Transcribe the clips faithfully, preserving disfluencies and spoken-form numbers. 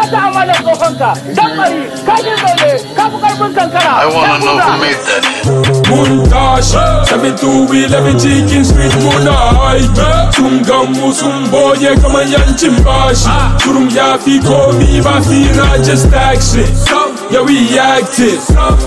ta amana tsohonka dan mari ka ji zaune ka fi karfin kankara I wanna know who made that. Montage seven two eleven chicken street Monai Tungamu sumboye kama yanchin bashi Surum ya fi komi ba fira just action Yeah we active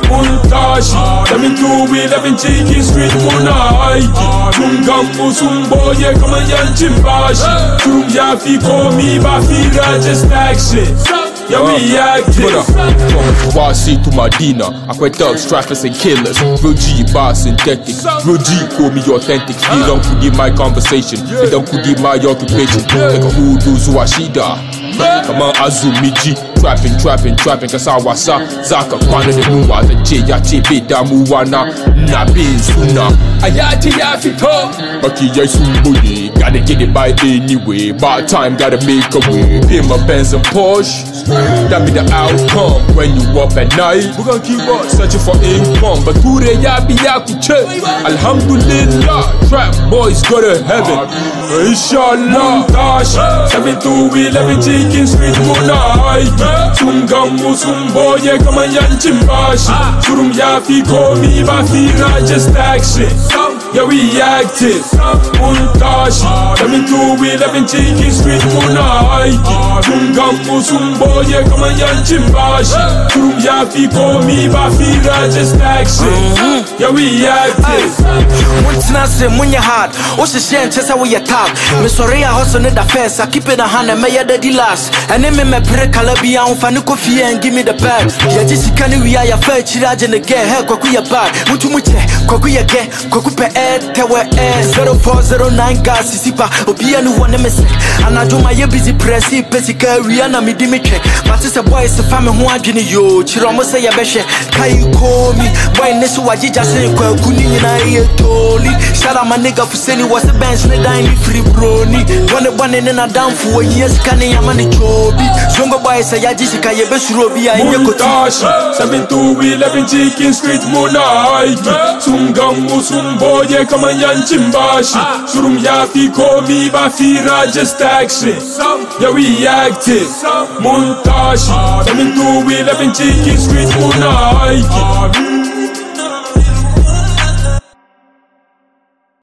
Montage seven two eleven chicken street Monai Tungamu sumboye kama yanchin bashi Surum ya fi komi ba fira just action Yeah, we active. From Wasi to Medina, I quite thugs, trappers and killers. Real G, bar synthetic. Real G, call me authentic. Feel don't could give my conversation. Feel don't could give my occupation. Like a hoodoo, Zuashida. Come on, Azumi G. Trapping, trapping, trapping, Kasawasa. Zaka, Kwana, the Nuwa, the J, Yachi, Bida, Muwana, Nabin, Suna. Ayati, Yafito. Maki, Yasumbuye. Gotta get it by anyway. By time, gotta make a way. Pay my Benz and Porsche. That be the outcome when you up at night. We gon' keep on searching for income, but Ture yabi yakuche. Alhamdulillah, trap boys go to heaven. Inshallah, Dash seven two eleven chicken street Monai. Tungamu sumboye kama yanchin bashi. Surum yafi komi ba fira just action. Yeah we active. Montage seven two eleven chicken street Monai. Tungamu sumboye Oye kama yanchin bashi Turum ya fi komi ba fira just action Yeah we active Muntina se munye hard Oshi shen chesa we attack Me sorry I hustle in the fence I keep it a hand and me ya the last And me me pre kalabi ya unfa ni kofi and give me the bag Ya jisi kani we ya fe chiraje ne ge he kwa kuya bag Mutu muche kwa kuya ge kwa kupe e tewe e zero four zero nine gas sisipa Obia ni wane me se Anajuma ye busy presi pesi ka we na mi di me che But it's a boy, it's a family who are doing you. Chiromo say a beshe, can you call me? Boy, Nesu Wajija say, Kuni and I totally. Shout out my nigga for saying was a bench, and I me free brony. One of one and then a down for years, can I am a chobi? Zongo boy say, Yajika, your best robi, I am your Montage seven two eleven chicken street Monai. Tungamu sumboye kama yanchin bashi. Surum yafi komi ba fira just action. Yeah we active. Montage seven two eleven chicken street Monai.